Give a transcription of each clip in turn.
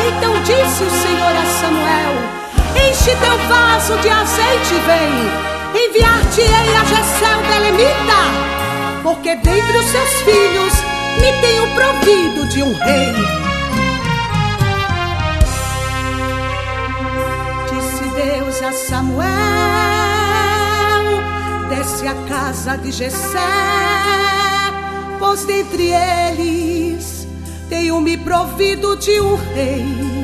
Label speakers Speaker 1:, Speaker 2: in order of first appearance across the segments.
Speaker 1: Então disse o Senhor a Samuel: enche teu vaso de azeite e vem, enviar-te-ei a Jessé o belemita, porque dentre os seus filhos me tenho provido de um rei. Disse Deus a Samuel: desce à casa de Jessé, pois dentre eles tenho me provido de um rei.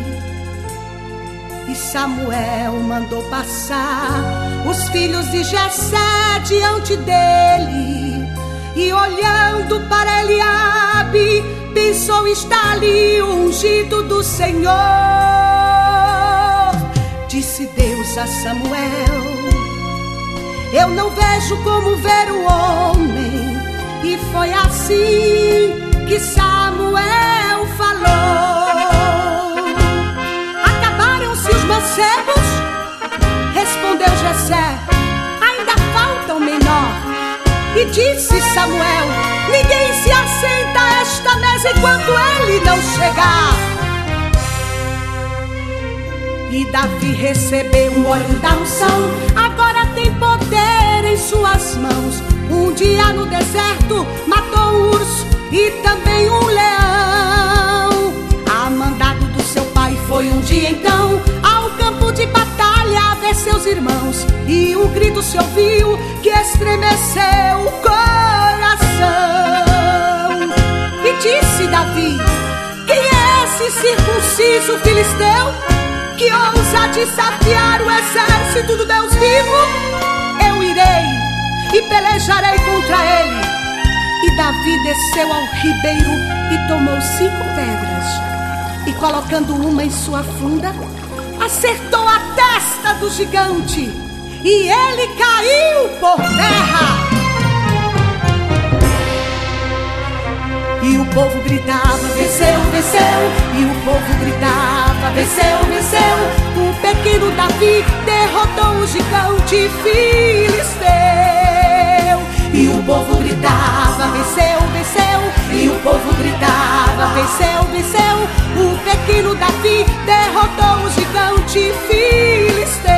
Speaker 1: E Samuel mandou passar os filhos de Jessé diante dele, e olhando para Eliabe, pensou: está ali o ungido do Senhor. Disse Deus a Samuel: eu não vejo como ver o homem. E foi assim que Samuel falou. Acabaram-se os mancebos? Respondeu Jessé: ainda falta um menor. E disse Samuel: ninguém se assenta a esta mesa enquanto ele não chegar. E Davi recebeu o óleo da unção, agora tem poder em suas mãos. Um dia no deserto matou um urso e também um leão. A mandado do seu pai foi um dia então ao campo de batalha a ver seus irmãos. E um grito se ouviu que estremeceu o coração. E disse Davi: quem é esse circunciso filisteu que ousa desafiar o exército do Deus vivo? Eu irei e pelejarei contra ele. E Davi desceu ao ribeiro e tomou 5 pedras, e colocando uma em sua funda, acertou a testa do gigante, e ele caiu por terra. E o povo gritava: venceu, venceu. E o povo gritava: venceu, venceu. O pequeno Davi derrotou o gigante filisteu. E o povo gritava: venceu, venceu. E o povo gritava: venceu, venceu. O pequeno Davi derrotou o gigante filisteu.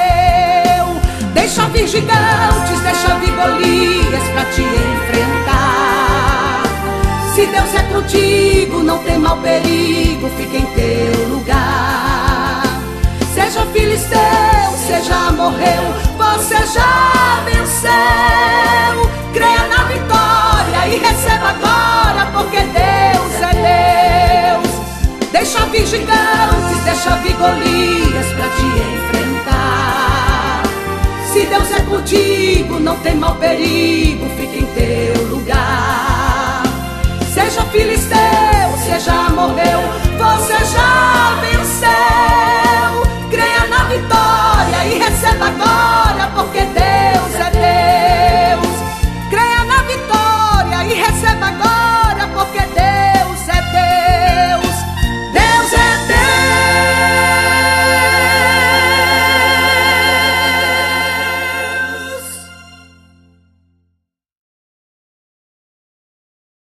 Speaker 1: Deixa vir gigantes, deixa vir Golias pra te enfrentar. Se Deus é contigo, não tem mal perigo, fica em teu lugar. Seja filisteu, seja amorreu, você já venceu. Creia na vitória e receba agora, porque Deus é Deus. Deixa vir gigantes, deixa vir Golias pra te enfrentar. Se Deus é contigo, não tem mal perigo, fica em teu